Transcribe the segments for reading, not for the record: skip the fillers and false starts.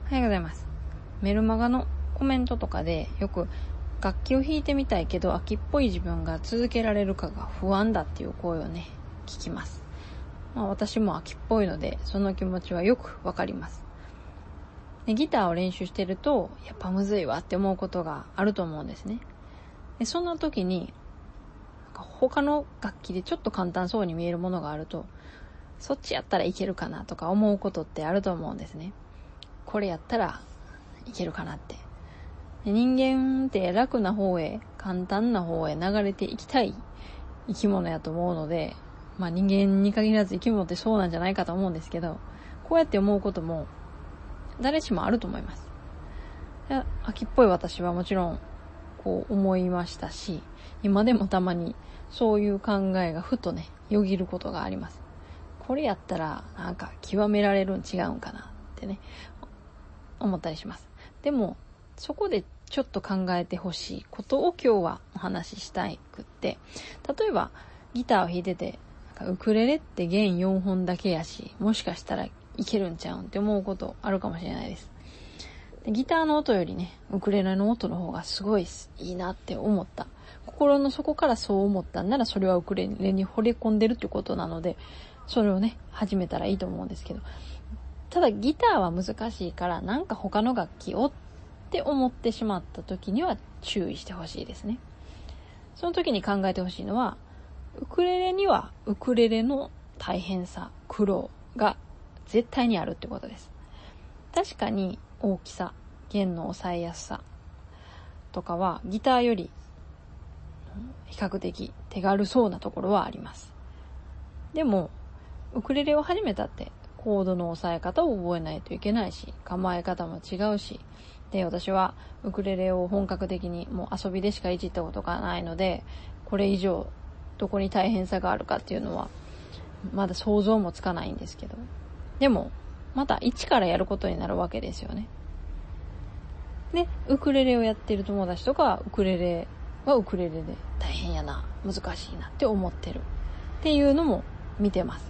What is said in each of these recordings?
おはようございます。メルマガのコメントとかでよく楽器を弾いてみたいけど秋っぽい自分が続けられるかが不安だっていう声をね、聞きます。私も秋っぽいのでその気持ちはよくわかります。でギターを練習してるとやっぱむずいわって思うことがあると思うんですね。でそんな時に他の楽器でちょっと簡単そうに見えるものがあるとそっちやったらいけるかなとか思うことってあると思うんですね。これやったらいけるかなって。人間って楽な方へ簡単な方へ流れていきたい生き物やと思うので、人間に限らず生き物ってそうなんじゃないかと思うんですけど、こうやって思うことも誰しもあると思います。秋っぽい私はもちろんこう思いましたし、今でもたまにそういう考えがふとねよぎることがあります。これやったらなんか極められるん違うんかなってね思ったりします。でもそこでちょっと考えてほしいことを今日はお話ししたくって、例えばギターを弾いててウクレレって弦4本だけやし、もしかしたらいけるんちゃうんって思うことあるかもしれないです。でギターの音よりねウクレレの音の方がすごいいいなって思った、心の底からそう思ったんならそれはウクレレに惚れ込んでるってことなので、それをね始めたらいいと思うんですけど、ただギターは難しいからなんか他の楽器をって思ってしまった時には注意してほしいですね。その時に考えてほしいのは、ウクレレにはウクレレの大変さ、苦労が絶対にあるってことです。確かに大きさ、弦の抑えやすさとかはギターより比較的手軽そうなところはあります。でもウクレレを始めたってコードの押さえ方を覚えないといけないし、構え方も違うし、で私はウクレレを本格的にもう遊びでしかいじったことがないので、これ以上どこに大変さがあるかっていうのはまだ想像もつかないんですけど、でもまた一からやることになるわけですよね。でウクレレをやってる友達とかウクレレはウクレレで大変やな、難しいなって思ってるっていうのも見てます。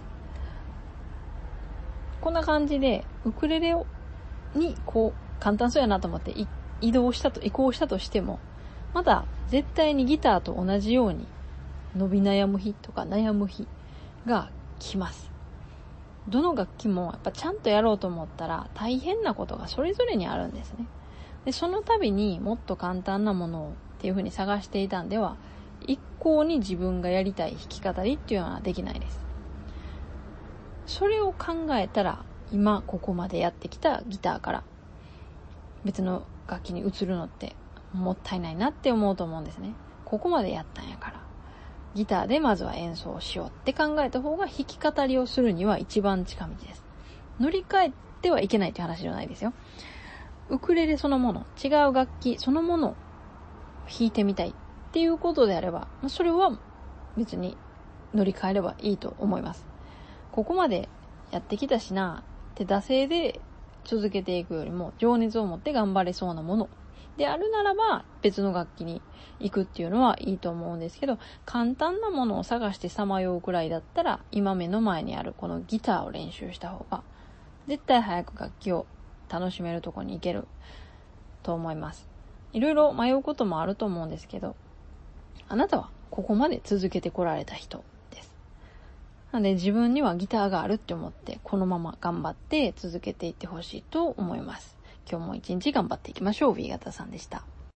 こんな感じでウクレレにこう簡単そうやなと思って移行したとしても、まだ絶対にギターと同じように伸び悩む日とか悩む日が来ます。どの楽器もやっぱちゃんとやろうと思ったら大変なことがそれぞれにあるんですね。でその度にもっと簡単なものをっていう風に探していたんでは、一向に自分がやりたい弾き語りっていうのはできないです。それを考えたら今ここまでやってきたギターから別の楽器に移るのってもったいないなって思うと思うんですね。ここまでやったんやからギターでまずは演奏しようって考えた方が弾き語りをするには一番近道です。乗り換えてはいけないって話じゃないですよ。ウクレレそのもの、違う楽器そのものを弾いてみたいっていうことであれば、それは別に乗り換えればいいと思います。ここまでやってきたしなって惰性で続けていくよりも情熱を持って頑張れそうなものであるならば別の楽器に行くっていうのはいいと思うんですけど、簡単なものを探してさまようくらいだったら今目の前にあるこのギターを練習した方が絶対早く楽器を楽しめるところに行けると思います。いろいろ迷うこともあると思うんですけど、あなたはここまで続けてこられた人です。なので自分にはギターがあるって思ってこのまま頑張って続けていってほしいと思います。今日も一日頑張っていきましょう。B 型さんでした。